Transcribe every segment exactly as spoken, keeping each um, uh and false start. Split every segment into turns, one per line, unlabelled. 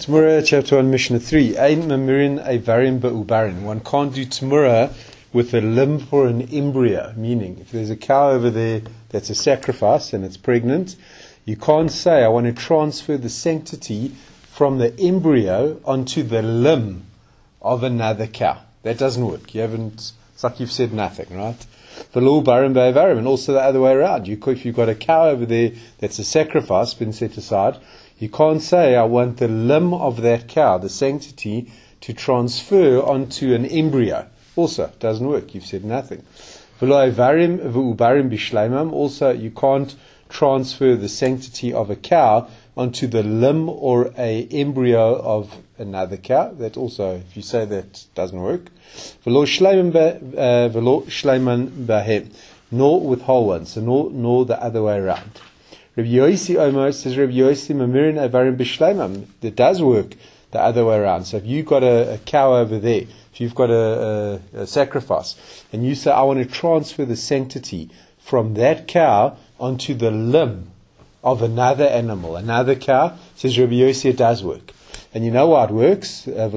Tmura, chapter one, Mishnah three. Ein mamirin avarim ba'ubarin. One can't do tmura with a limb for an embryo, meaning if there's a cow over there that's a sacrifice and it's pregnant, you can't say, I want to transfer the sanctity from the embryo onto the limb of another cow. That doesn't work. You haven't, it's like you've said nothing, right? The law barim ba'avarim, and also the other way around. You, if you've got a cow over there that's a sacrifice, been set aside, you can't say, I want the limb of that cow, the sanctity, to transfer onto an embryo. Also, doesn't work. You've said nothing. Also, you can't transfer the sanctity of a cow onto the limb or a embryo of another cow. That also, if you say that, doesn't work. Nor with whole ones, so nor, nor the other way around. Rabbi Yossi almost says Rabbi Yossi mamirin avarim b'shleimam. It does work the other way around. So if you've got a, a cow over there, if you've got a, a, a sacrifice, and you say, I want to transfer the sanctity from that cow onto the limb of another animal, another cow, says Rabbi Yossi, it does work. And you know why it works? Because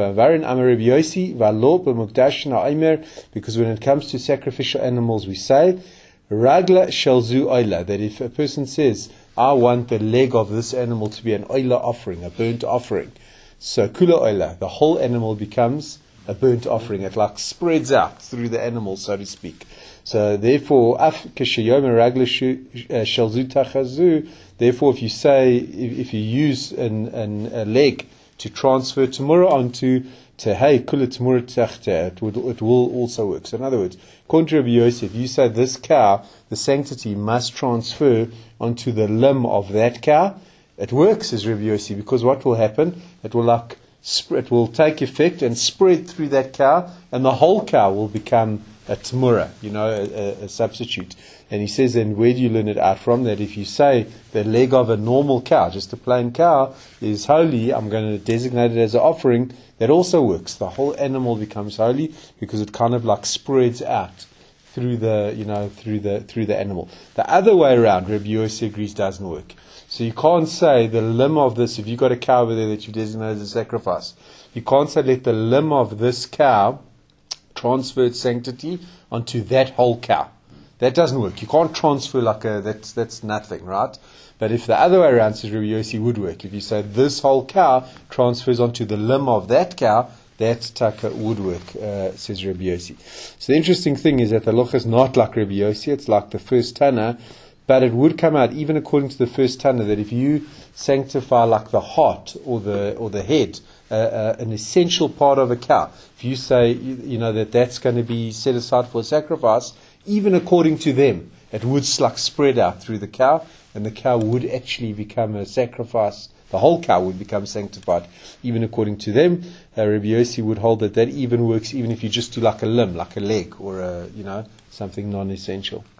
when it comes to sacrificial animals, we say, Ragla shelzu oila, that if a person says, I want the leg of this animal to be an oila offering, a burnt offering, so kula oila, the whole animal becomes a burnt offering. It like spreads out through the animal, so to speak. So therefore, af keshayom ragla shelzu tachazu, therefore if you say, if, if you use an, an, a leg to transfer tmura onto to hey kula tmura tachte, it would it will also work. So in other words, according to Rabbi Yosef, you say this cow, the sanctity must transfer onto the limb of that cow. It works, as Rabbi Yosef, because what will happen? It will like it will take effect and spread through that cow, and the whole cow will become a tmura, you know, a, a, a substitute. And he says, then where do you learn it out from? That if you say the leg of a normal cow, just a plain cow, is holy, I'm going to designate it as an offering, that also works. The whole animal becomes holy because it kind of like spreads out through the, you know, through the through the animal. The other way around, Rabbi Yossi agrees, doesn't work. So you can't say the limb of this, if you've got a cow over there that you designate as a sacrifice, you can't say let the limb of this cow transfer its sanctity onto that whole cow. That doesn't work. You can't transfer like a, that's, that's nothing, right? But if the other way around, says Rabbi Yossi, would work. If you say this whole cow transfers onto the limb of that cow, that taka would work, uh, says Rabbi Yossi. So the interesting thing is that the loch is not like Rabbi Yossi, it's like the first Tana, but it would come out, even according to the first Tana, that if you sanctify like the heart or the or the head, uh, uh, an essential part of a cow, if you say, you, you know, that that's going to be set aside for a sacrifice, even according to them, it would like spread out through the cow, and the cow would actually become a sacrifice. The whole cow would become sanctified, even according to them. Uh, Rabbi Yossi would hold that that even works, even if you just do like a limb, like a leg, or a, you know, something non-essential.